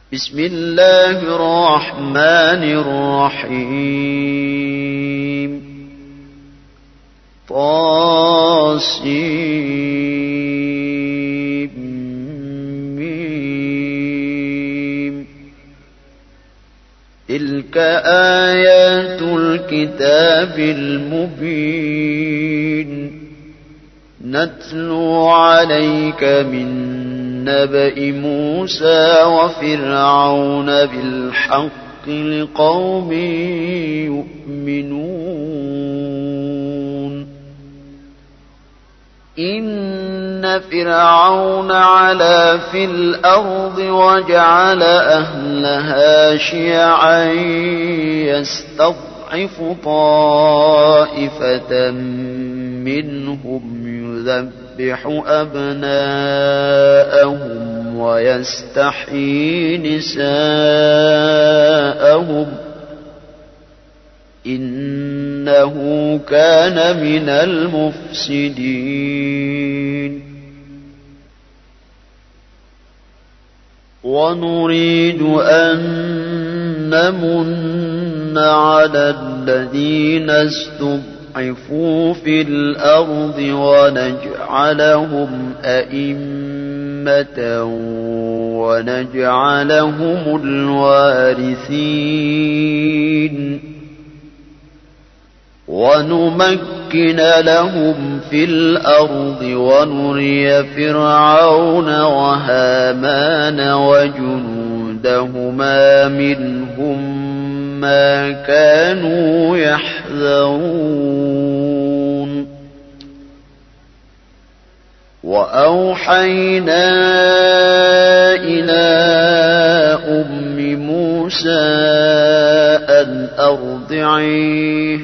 بسم الله الرحمن الرحيم طاسيم تلك آيات الكتاب المبين نتلو عليك من نبأ موسى وفرعون بالحق لقوم يؤمنون إن فرعون علا في الأرض وجعل أهلها شيعا يستضعف طائفة منهم يذبح أبناءهم ويستحيي نساءهم إنه كان من المفسدين ونريد أن نمن على الذين استضعفوا في الأرض ونجعلهم أئمة ونجعلهم الوارثين ونمكن لهم في الأرض ونري فرعون وهامان وجنودهما منهم ما كانوا يحذرون وأوحينا إلى أم موسى أن أرضعيه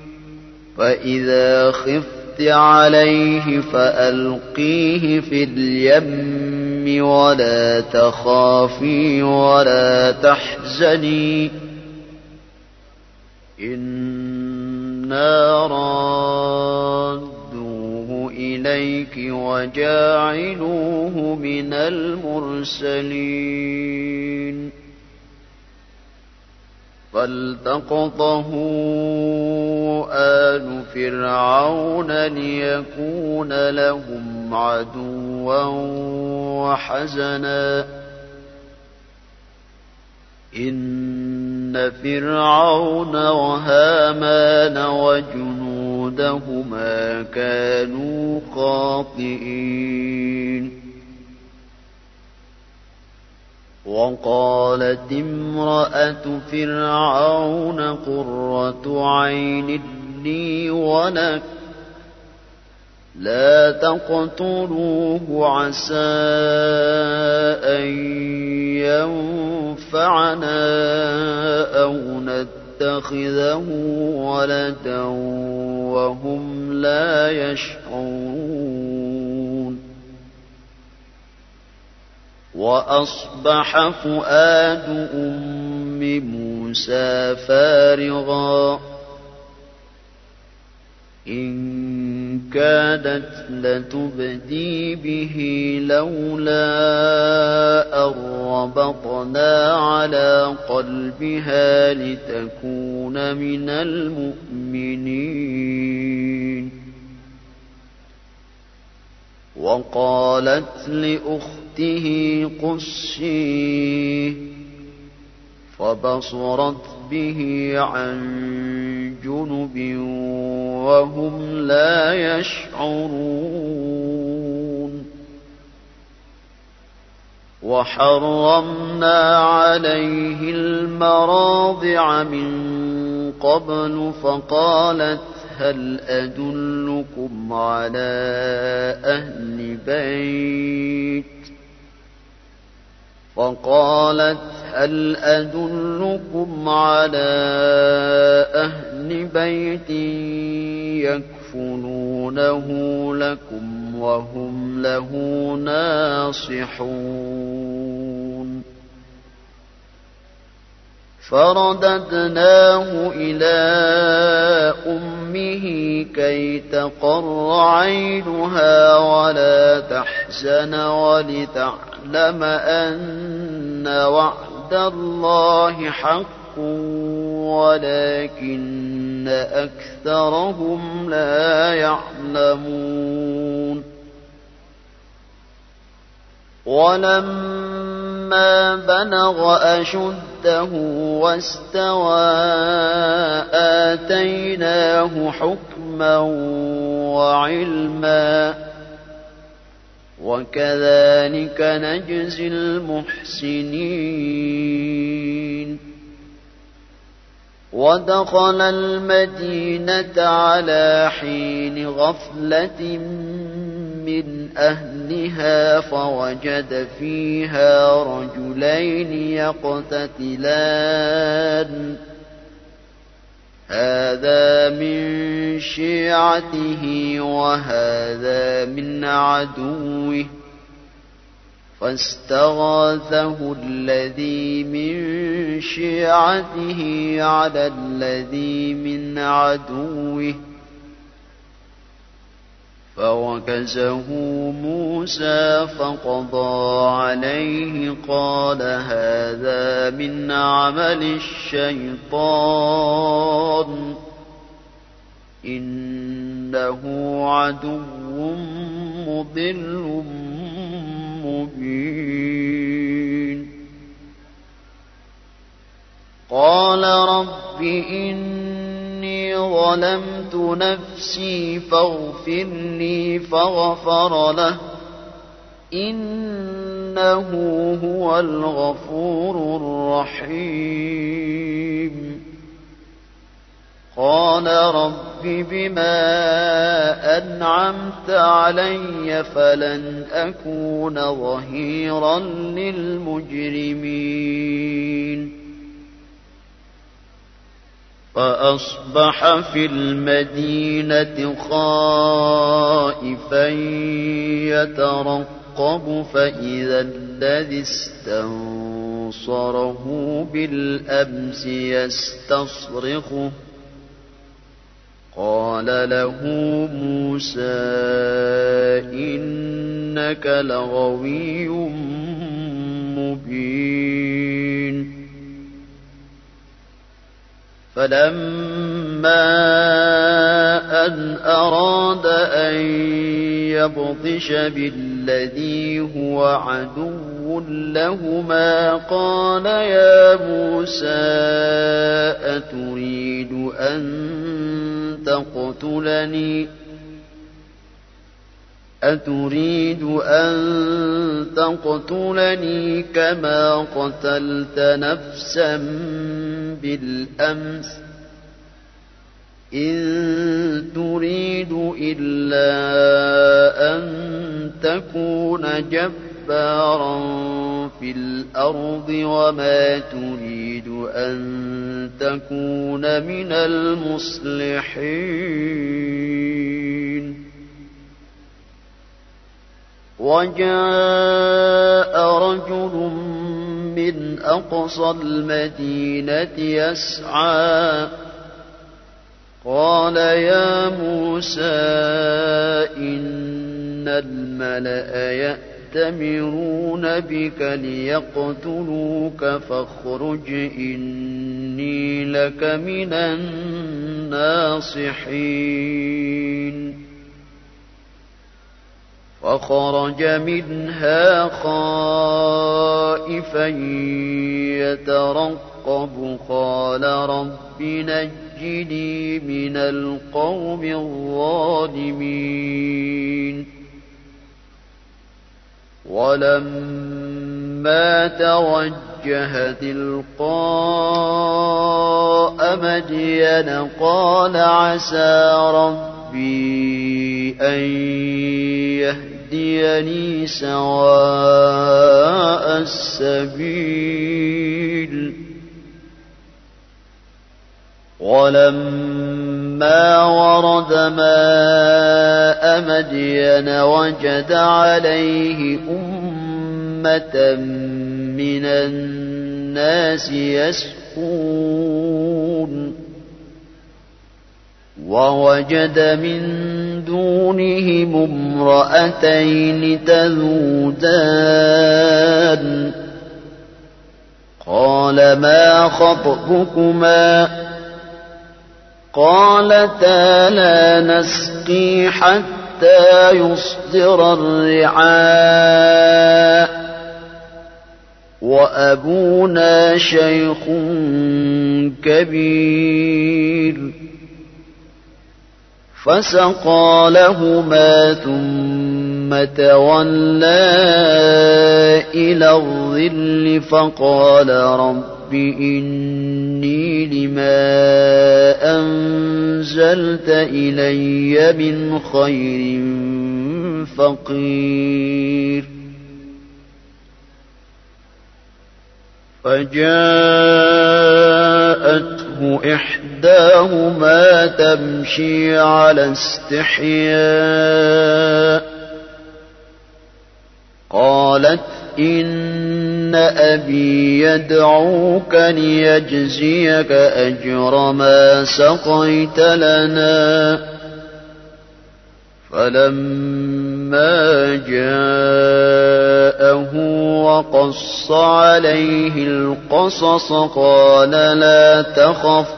فإذا خفت عليه فألقيه في اليم ولا تخافي ولا تحزني إنا رادوه إليك وجاعلوه من المرسلين فالتقطه آل فرعون ليكون لهم عدوا وحزنا إن فرعون وهامان وجنودهما كانوا خاطئين وقالت امرأة فرعون قرة عين لي ولك لا تقتلوه عسى أن ينفعنا أو نتخذه ولدا وهم لا يشعرون وأصبح فؤاد أم موسى فارغا إن كادت لتبدي به لولا أن ربطنا على قلبها لتكون من المؤمنين وقالت لأخته قصيه فبصرت به عن جنب وهم لا يشعرون وحرمنا عليه المراضع من قبل فقالت هل أدلكم على أهل بيت يكفلونه لكم وهم له ناصحون فرددناه إلى أمه كي تقر عينها ولا تحزن ولتعلم أن وعد الله حق ولكن أكثرهم لا يعلمون ولما بلغ أشده واستوى آتيناه حكما وعلما وكذلك نجزي المحسنين ودخل المدينة على حين غفلة من أهلها فوجد فيها رجلين يقتتلان هذا من شيعته وهذا من عدوه فاستغاثه الذي من شيعته على الذي من عدوه فوكزه موسى فقضى عليه قال هذا من عمل الشيطان إنه عدو مضل مبين قال رب إني ظلمت نفسي فاغفر لي فغفر له إنه هو الغفور الرحيم قال رب بما أنعمت علي فلن أكون ظهيرا للمجرمين فأصبح في المدينة خائفا يترقب فإذا الذي استنصره بالأمس يستصرخه قال له موسى إنك لغوي مبين فلما أن أراد أن يبطش بالذي هو عدو لهما قال يا موسى أتريد أن تقتلني كما قتلت نفسا بالأمس إن تريد إلا أن تكون جبارا في الأرض وما تريد أن تكون من المصلحين وجاء رجل من أقصى المدينة يسعى قال يا موسى إن الملأ يأتمرون بك ليقتلوك فاخرج إني لك من الناصحين فخرج منها خائفا يترقب قال رب نجني من القوم الظالمين ولما توجه تلقاء مدين قال عسى ربي أن يهديني سواء السبيل ولما ورد ماء مدين وجد عليه أمة من الناس يسقون ووجد من دونهم امرأتين تذودان قال ما خطبكما قالتا لا نسقي حتى يصدر الرعاء وأبونا شيخ كبير فسقى لهما ثم تولى إلى الظل فقال رب إني لما أنزلت إلي من خير فقير فجاءته إحداهما تمشي على استحياء قالت إن أبي يدعوك ليجزيك أجر ما سقيت لنا فلما جاءه وقص عليه القصص قال لا تخف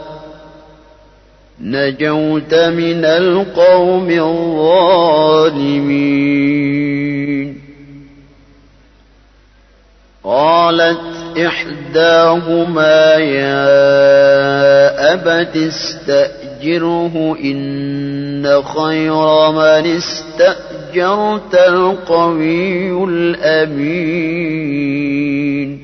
نجوت من القوم الظالمين قالت إحداهما يا أبت استأجره إن خير من استأجرت القوي الأمين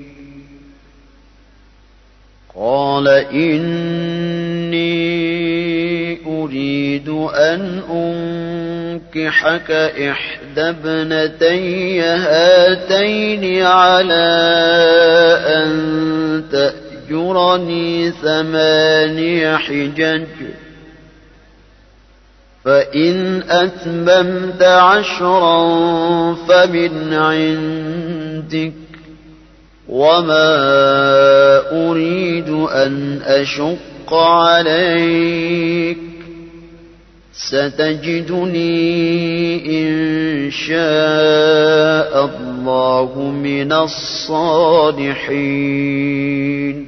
قال إني أريد أن أنكحك إحدى ابنتي هاتين على أن تأجرني 8 حجج فإن أتممت 10 فمن عندك وما أريد أن أشق عليك ستجدني إن شاء الله من الصالحين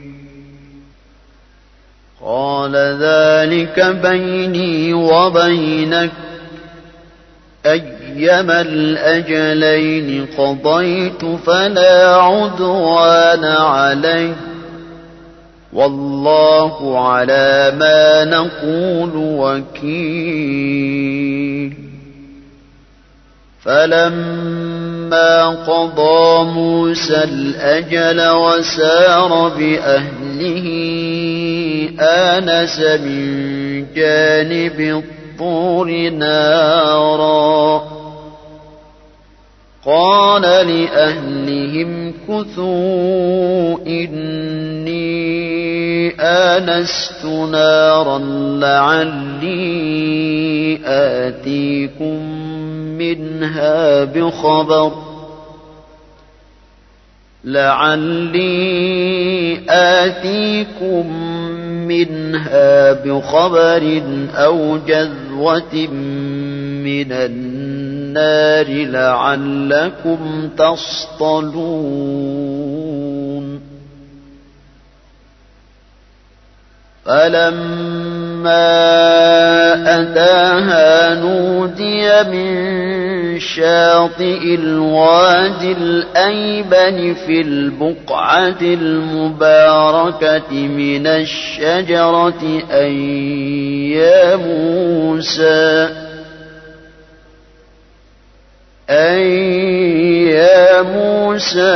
قال ذلك بيني وبينك أيما الأجلين قضيت فلا عدوان علي والله على ما نقول وكيل فلما قضى موسى الأجل وسار بأهله آنس من جانب الطور نارا قال لأهلهم كثوا إني آنست نارا لعلي آتيكم منها بخبر أو جذوة من النار لعلكم تصطلون فلما أتاها نودي من شاطئ الوادي الأيمن في البقعة المباركة من الشجرة أن يا موسى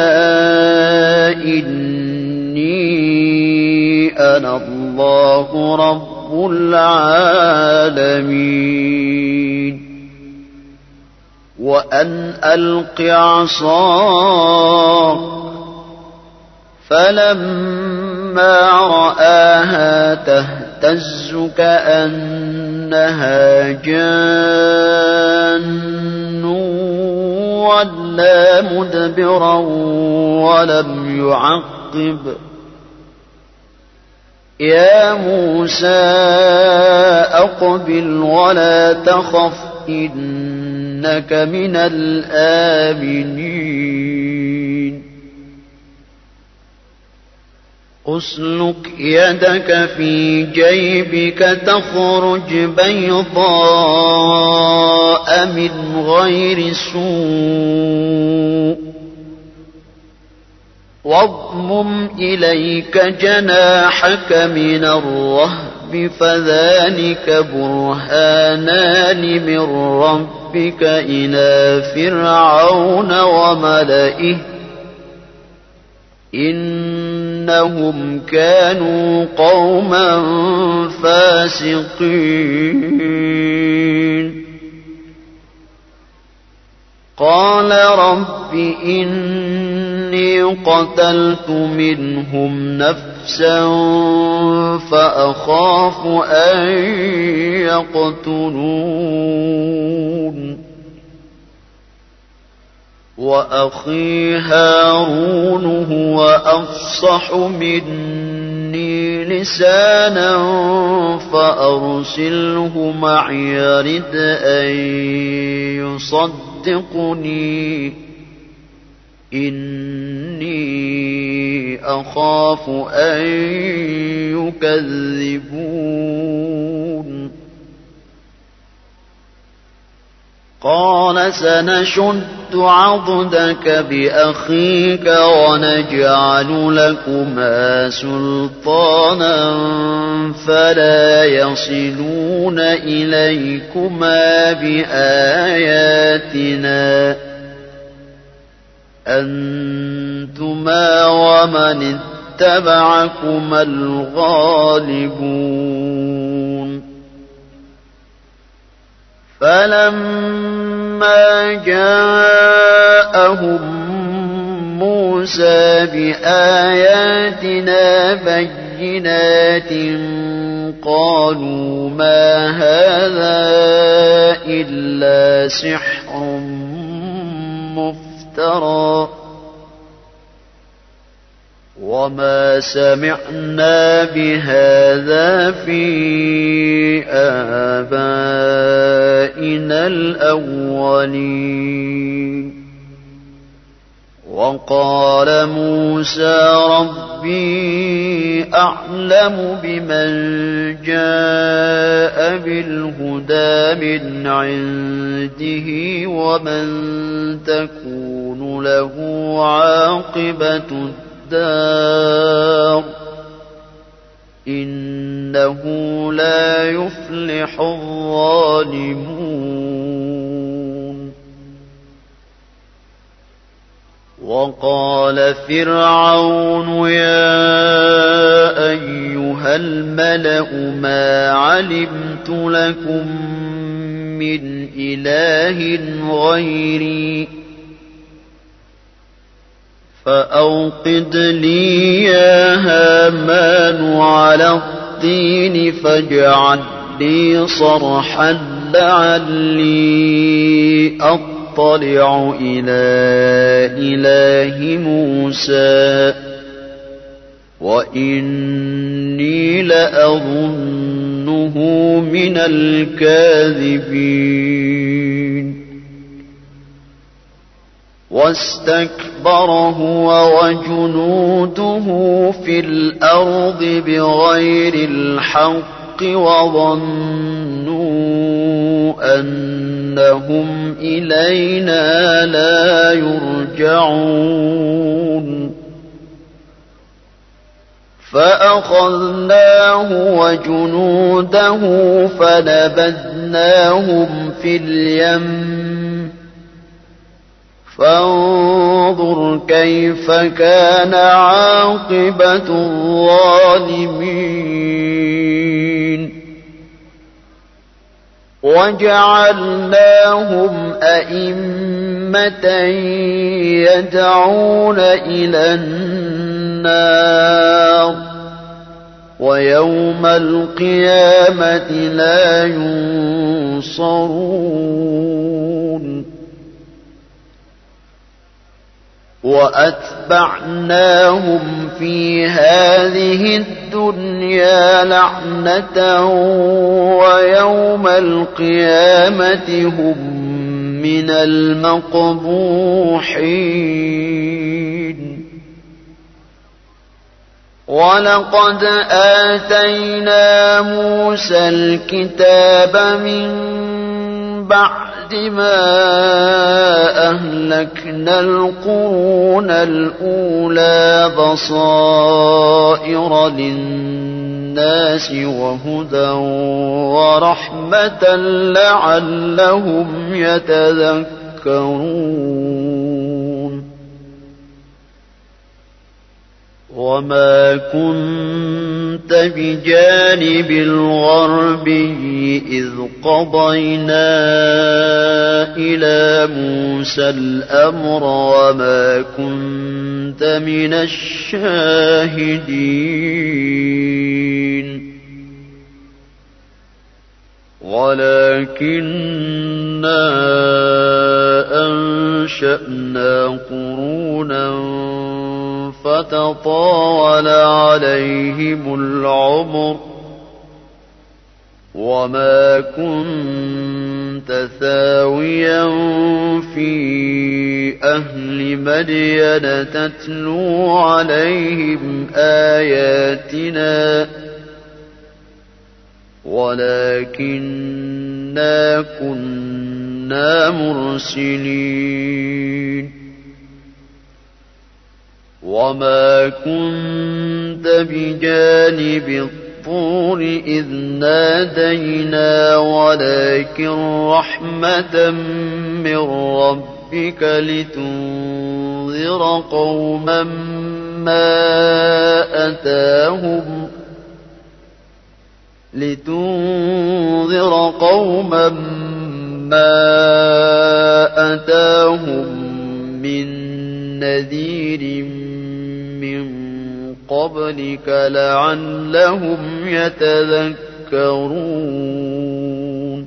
إني أنا الله رب العالمين وأن ألق عصاك فلما رآها تهتز كأنها جان ولا مدبرا ولم يعقب يا موسى أقبل ولا تخف إنك من الآمنين أسلك يدك في جيبك تخرج بيضاء من غير سوء واضمم إليك جناحك من الرهب فذلك برهانان من ربك إلى فرعون وملئه إنهم كانوا قوما فاسقين قال رب إني قتلت منهم نفسا فأخاف أن يقتلون وأخي هارون هو أفصح مني لسانا فأرسله معي يرد أن يصدقني إني أخاف أن يكذبون قال سنشد عضدك بأخيك ونجعل لكما سلطانا فلا يصلون إليكما بآياتنا أنتما ومن اتبعكما الغالبون فلما جاءهم موسى بآياتنا بينات قالوا ما هذا إلا سحر مفترى وما سمعنا بهذا في آبائنا الأولين وقال موسى ربي أعلم بمن جاء بالهدى من عنده ومن تكون له عاقبة الدار إنه لا يفلح الظالمون وقال فرعون يا أيها الملأ ما علمت لكم من إله غيري فأوقد لي يا هامان على الطين فاجعل لي صرحا لعلي أطلع إلى إله موسى وإني لأظنه من الكاذبين واستكبر هو وجنوده في الأرض بغير الحق وظنوا أنهم إلينا لا يرجعون فأخذناه وجنوده فنبذناهم في اليم فانظر كيف كان عاقبة الظالمين وجعلناهم أئمة يدعون إلى النار ويوم القيامة لا ينصرون وأتبعناهم في هذه الدنيا لعنة ويوم القيامة هم من المقبوحين ولقد آتينا موسى الكتاب من بعد ما أهلكنا القرون الأولى بصائر للناس وهدى ورحمة لعلهم يتذكرون وما كنت بجانب الغربي إذ قضينا إلى موسى الأمر وما كنت من الشاهدين ولكننا أنشأنا قرونا فتطاول عليهم العمر وما كنت ثاويا في أهل مدين تتلو عليهم آياتنا ولكننا كنا مرسلين وما كنت بجانب الطور إذ نادينا ولكن رحمة من ربك لتنذر قوما ما أتاهم من نذير من قبلك لعلهم يتذكرون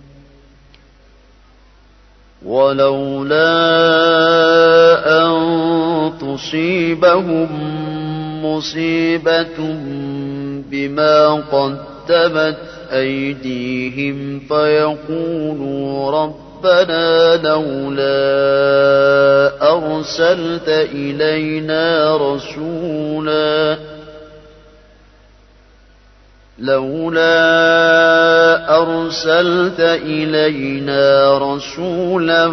ولولا أن تصيبهم مصيبة بما قدمت أيديهم فيقولوا ربنا لولا أرسلت إلينا رسولا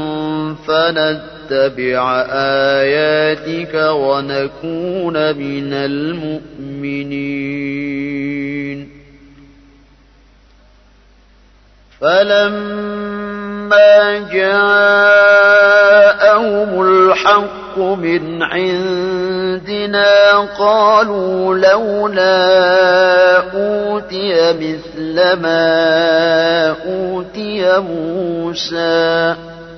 فنتبع آياتك ونكون من المؤمنين فلما جاءهم الحق من عندنا قالوا لولا أوتي مثل ما أوتي موسى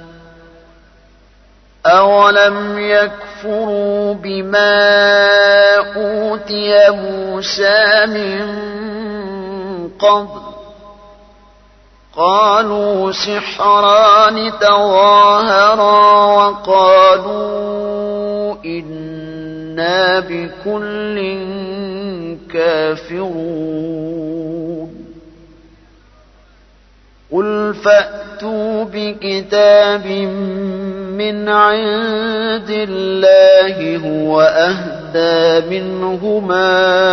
أولم يكفروا بما أوتي موسى من قبل قالوا سحران تظاهرا وقالوا إنا بكل كافرون قل فأتوا بكتاب من عند الله هو أهدى منهما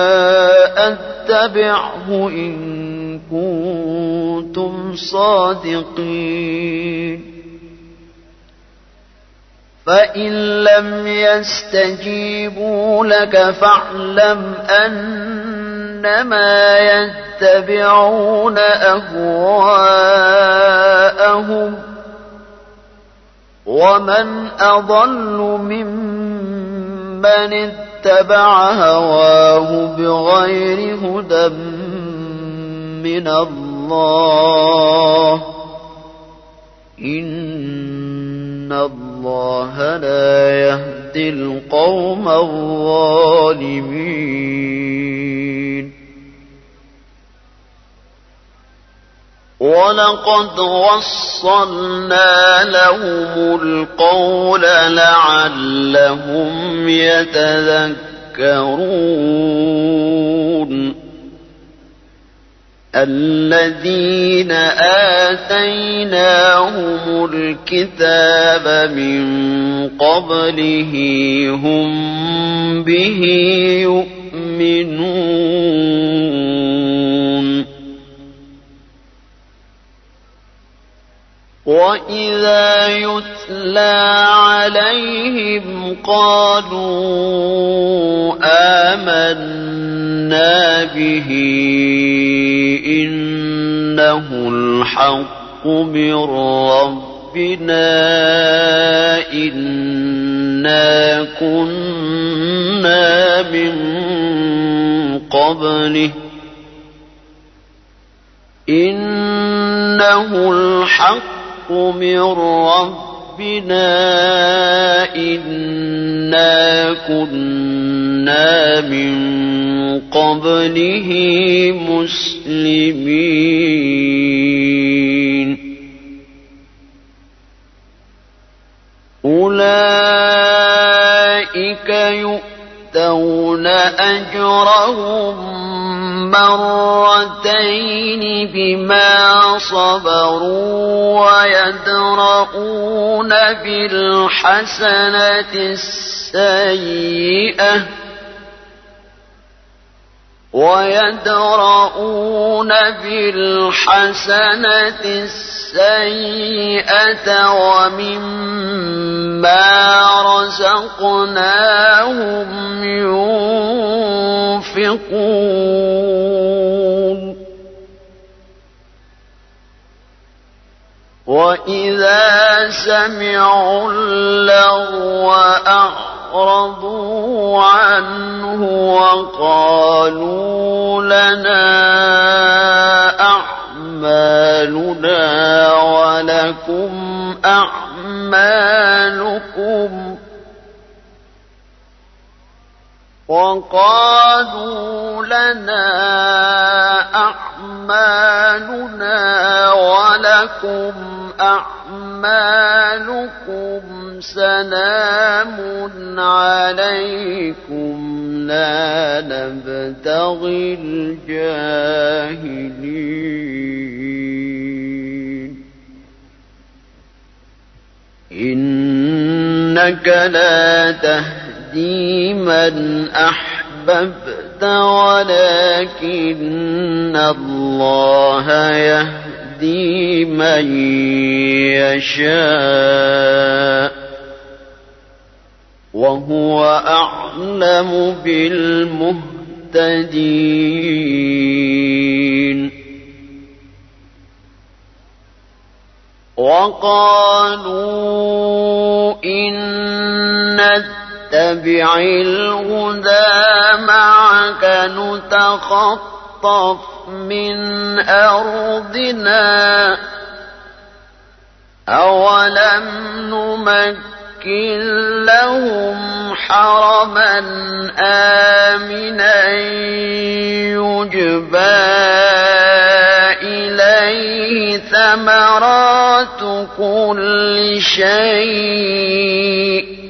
أتبعه إن كنتم صادقين فإن لم يستجيبوا لك فاعلم أنما يتبعون أهواءهم ومن أضل ممن اتبع هواه بغير هدى من الله إن الله لا يهدي القوم الظالمين ولقد وصلنا لهم القول لعلهم يتذكرون الذين آتيناهم الكتاب من قبله هم به يؤمنون يؤمنون وإذا يتلى عليهم قالوا آمنا به إنه الحق من ربنا إنا كنا من قبله إنه الحق من ربنا إنا كنا من قبله مسلمين أولئك يؤتون أجرهم مرتين بما صبروا ويدرؤون بالحسنة السيئة ومما رزقناهم ينفقون وإذا سمعوا اللغو أعرضوا عنه وقالوا لنا أعمالنا ولكم أعمالكم سلام عليكم لا نبتغي الجاهلين إنك لا تهدي من أحببت ولكن الله يهدي من يشاء وهو أعلم بالمهتدين وقالوا إن نتبع الهدى معك نتخطف من أرضنا أولم نمكن لهم حرما آمنا يجبى إليه ثمرات كل شيء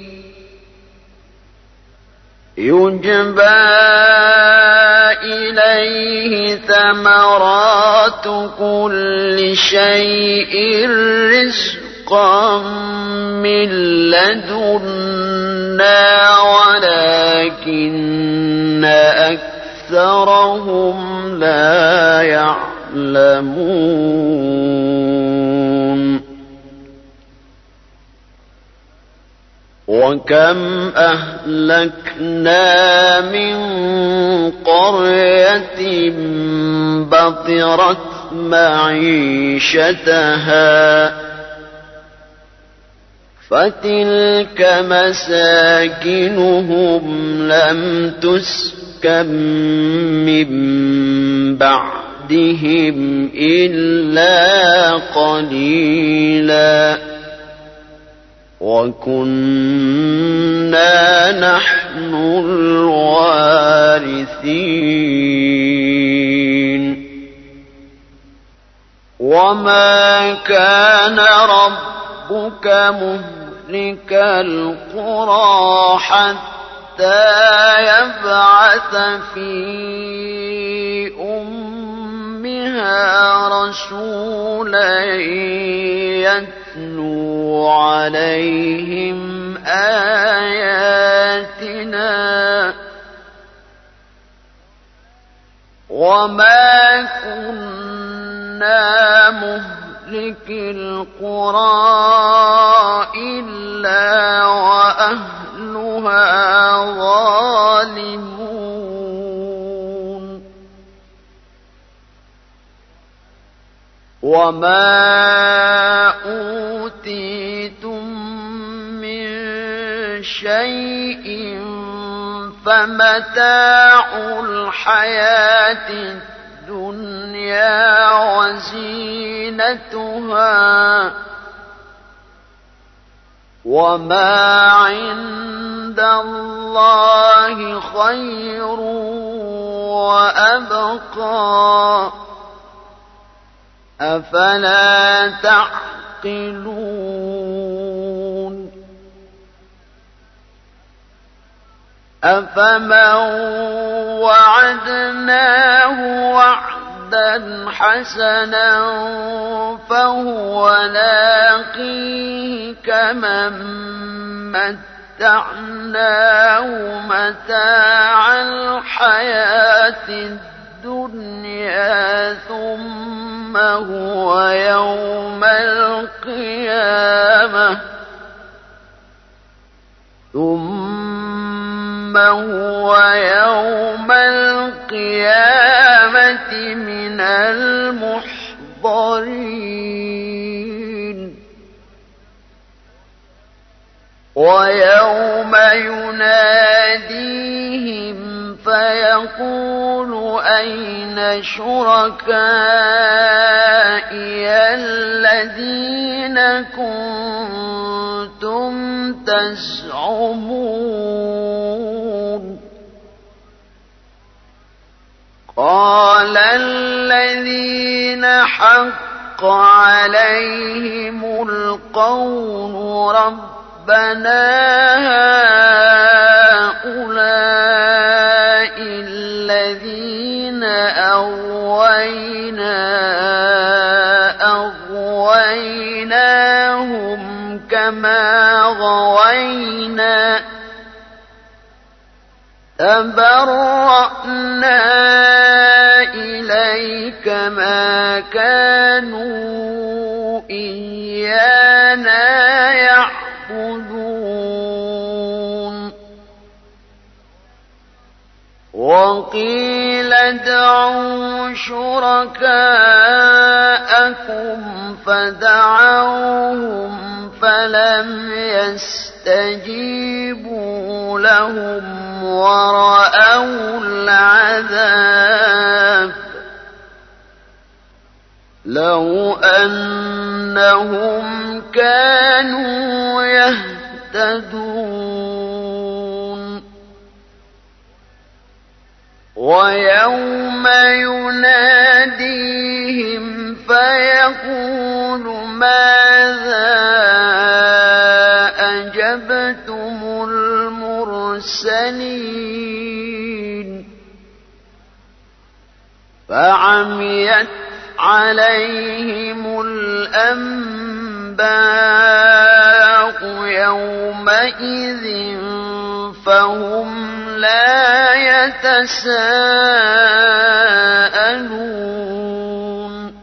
رزقا من لدنا ولكن أكثرهم لا يعلمون وكم أهلكنا من قرية بطرت معيشتها فتلك مساكنهم لم تسكن من بعدهم إلا قليلا وكنا نحن الوارثين وما كان ربك مهلك القرى حتى يبعث في أمها رسولا يتلو عليهم آياتنا وما كنا مهلك القرى إلا وأهلها ظالمون وما أوتيتم من شيء فمتاع الحياة الدنيا وزينتها وما عند الله خير وأبقى أفلا تعقلون أفمن وعدناه وعدا حسنا فهو لاقيه كمن متعناه متاع الحياة الدنيا ثم هو يوم القيامة من المحضرين ويوم يناديهم فيقول أين شركائي الذين كنتم تزعمون قال الذين حق عليهم القول ربنا هؤلاء الذين أغويناهم كما غوينا تبرأنا إليك ما كانوا إيانا يعبدون وقيل ادعوا شركاءكم فدعوهم فلم يستجيبوا لهم ورأوا العذاب لو أنهم كانوا يهتدون ويوم يناديهم فيقول ماذا أجبتم المرسلين فعميت عليهم الأنباء يومئذ فهم لا يتساءلون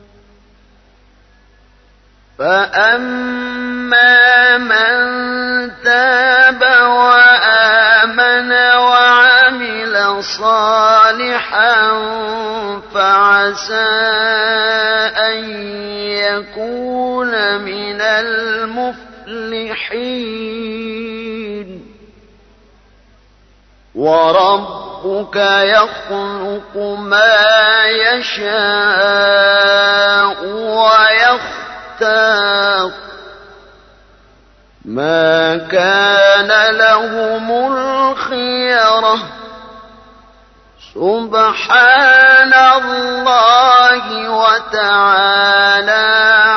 فأما من تاب وآمن وعمل صالحا فعسى أن يكون من المفلحين وربك يخلق ما يشاء ويختار ما كان لهم الخيرة سبحان الله وتعالى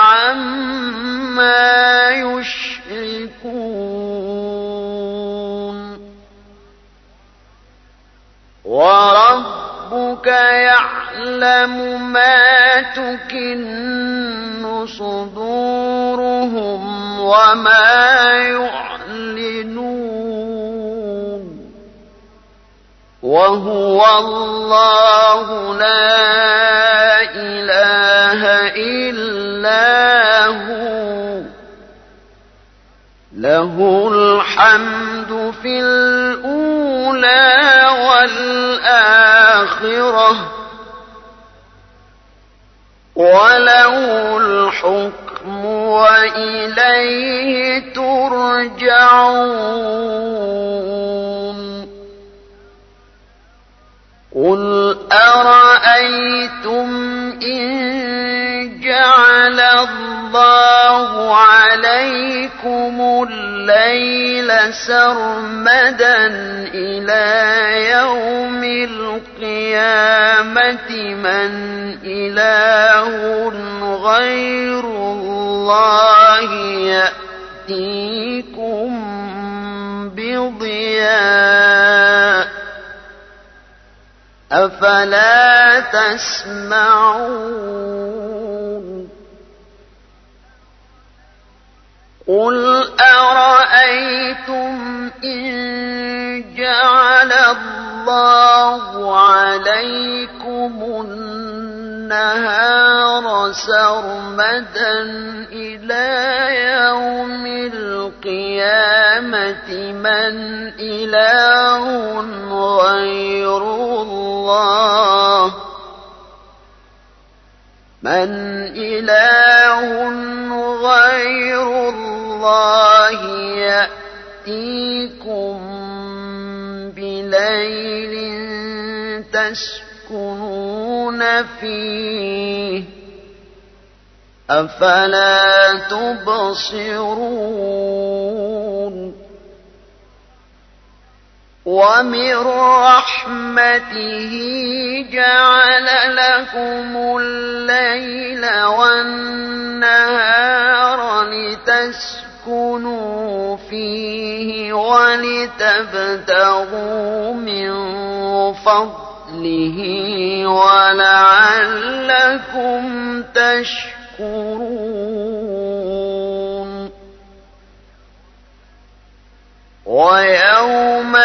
عما يشركون وربك يعلم ما تكن صدورهم وما يعلنون وهو الله لا إله إلا هو له الحمد في الأولى والآخرة وله الحكم وإليه ترجعون قل أرأيتم إن جعل الله عليكم الليل سرمدا إلى يوم القيامة من إله غير الله يأتيكم بضياء أفلا تسمعون قل أرأيتم إن جعل الله عليكم النهار سرمدا إلى يوم القيامة من إله غير الله يأتيكم بليل تسكنون فيه أفلا تبصرون ومن رحمته جعل لكم الليل والنهار لتسكنوا فيه ولتبتغوا من فضله ولعلكم تشكرون ويوم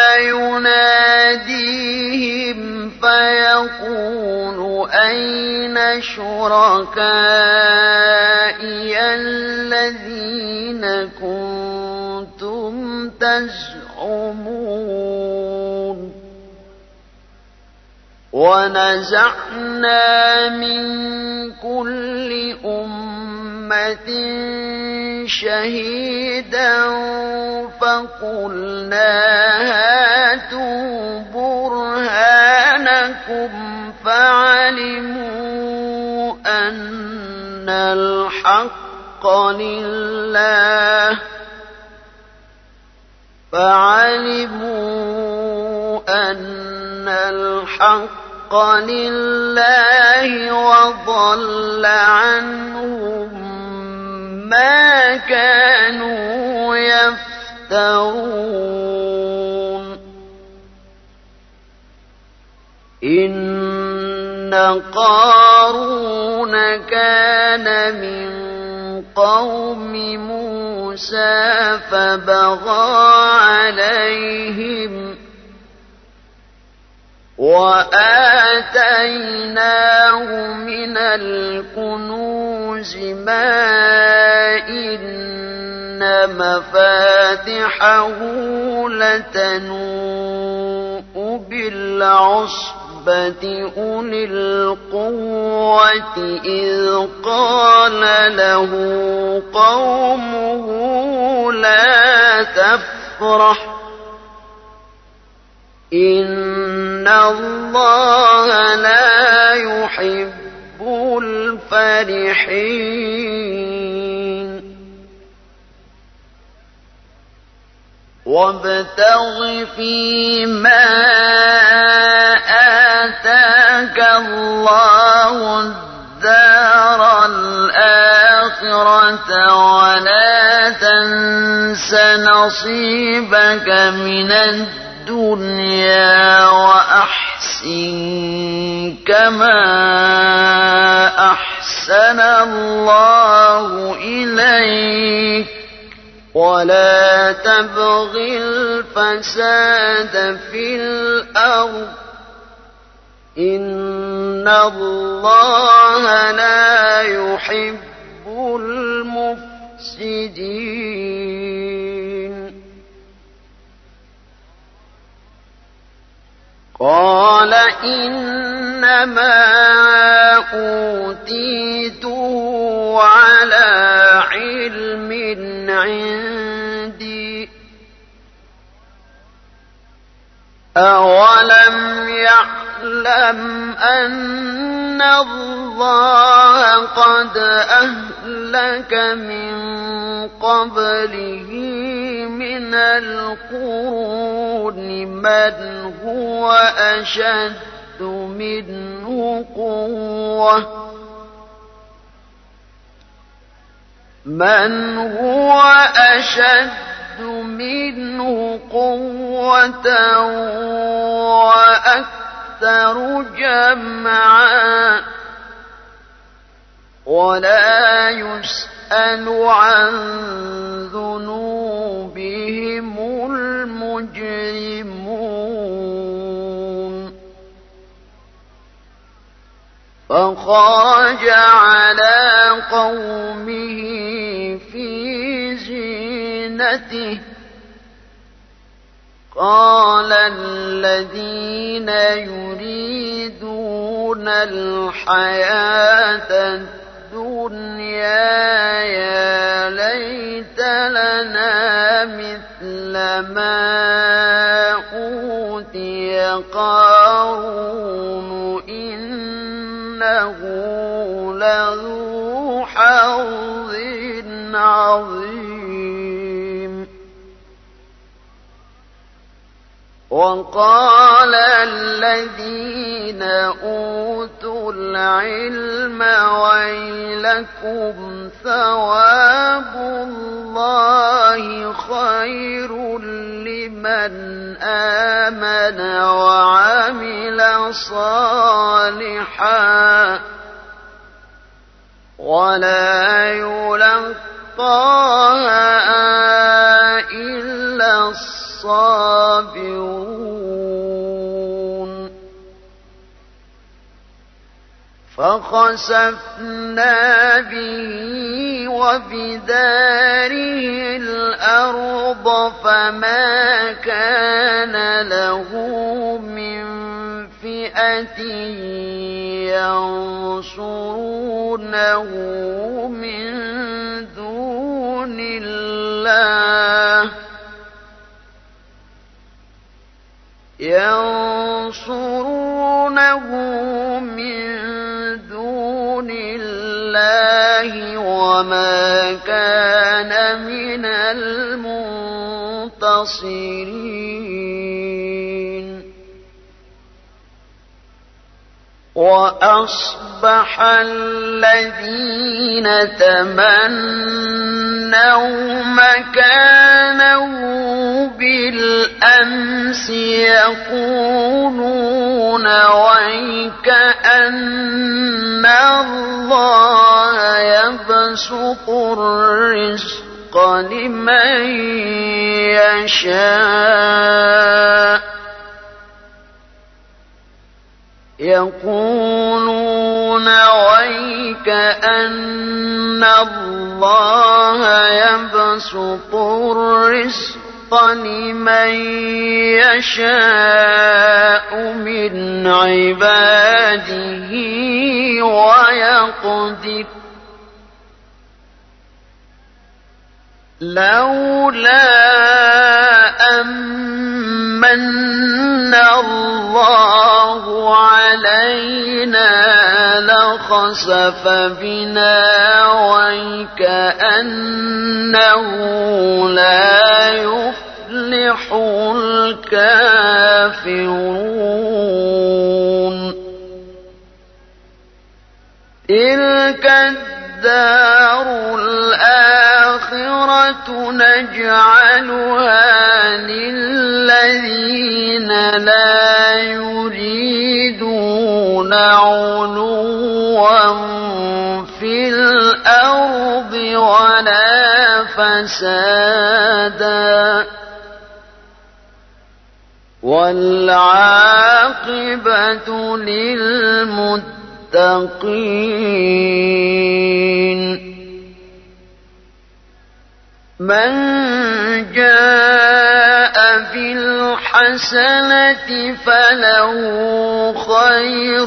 يناديهم فيقول أين شركائي الذين كنتم تزعمون ونزعنا من كل أمة شهيدا فقلنا هاتوا برهانكم فعلموا أن الحق لله وضل عنهم ما كانوا يفترون إن قارون كان من قوم موسى فبغى عليهم وآتيناه من الكنوز ما إن مفاتحه لتنوء بالعصبة أولي القوة إذ قال له قومه لا تفرح إن الله لا يحب الفرحين وابتغ فيما آتاك الله الدار الآخرة ولا تنس نصيبك من الدنيا وأحسن كما أحسن الله إليك ولا تبغ الفساد في الأرض إن الله لا يحب المفسدين. قال إنما أوتيته على علم عندي أولم يعلم أن الله قد أهلك من قبله من القرون من هو أشد منه قوة وأكثر جمعا ولا يسأل عن ذنوبهم المجرمون. فخرج على قومه في زينته قال الذين يريدون الحياة الدنيا يا ليت لنا مثل ما أوتي قارون إنه لذو حظ عظيم. وقال الذين أوتوا العلم ويلكم ثواب الله خير لمن آمن وعمل صالحا ولا يلقاها إلا الصابرون. فخسفنا به وبداره الأرض فما كان له من فئة ينصرونه من دون الله وما كان من المنتصرين. وأصبح الذين تمنوا مكانه بالأمس يقولون ويكأن الله يبسط الرزق لمن يشاء يقولون ويكأن الله يبسط الرزق لمن يشاء من عباده ويقدر لولا أمن الله علينا لخسف بنا ويكأنه لا يفلح الكافرون. تلك الدار الآخرة نجعلها للذين لا يريدون علوا في الأرض ولا فسادا والعاقبة للمتقين من جاء بالحسنة فله خير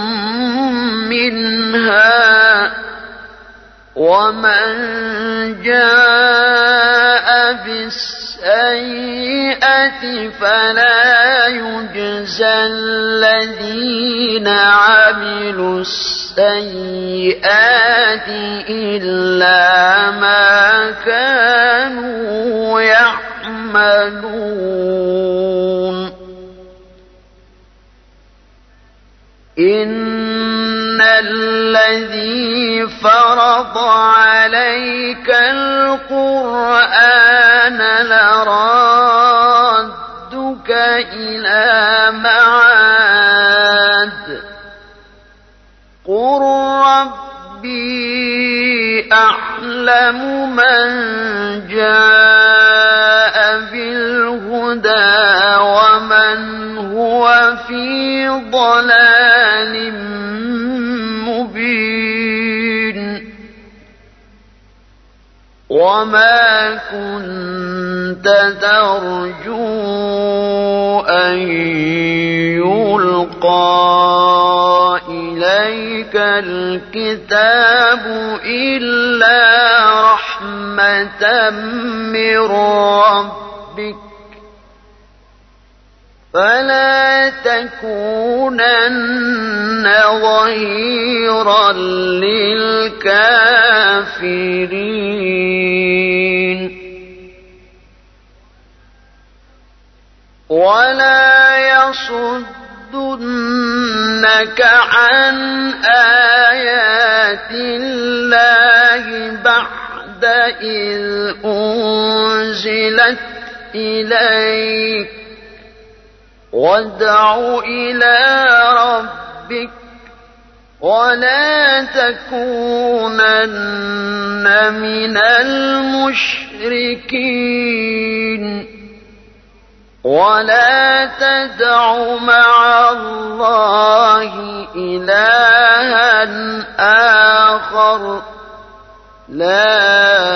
منها ومن جاء بالسيئة فلا يجزى الذين عملوا السيئات إلا ما كانوا يعملون إن الذي فرض عليك القرآن لرادك إلى معاد قل ربي أعلم من جاء بالهدى ومن هو في ضلال مبين وما كنت ترجو أن يلقى إليك الكتاب إلا رحمة من ربك فلا تكونن ظهيرا للكافرين ولا يصدنك عن آيات الله بعد إذ أنزلت إليك وادع إلى ربك ولا تكونن من المشركين ولا تدع مع الله إلها آخر لا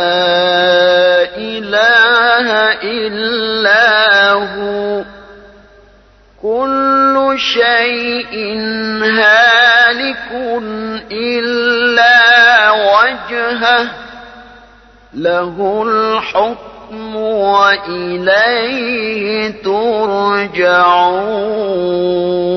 إله إلا هو كل شيء هالك إلا وجهه له الحكم وإليه ترجعون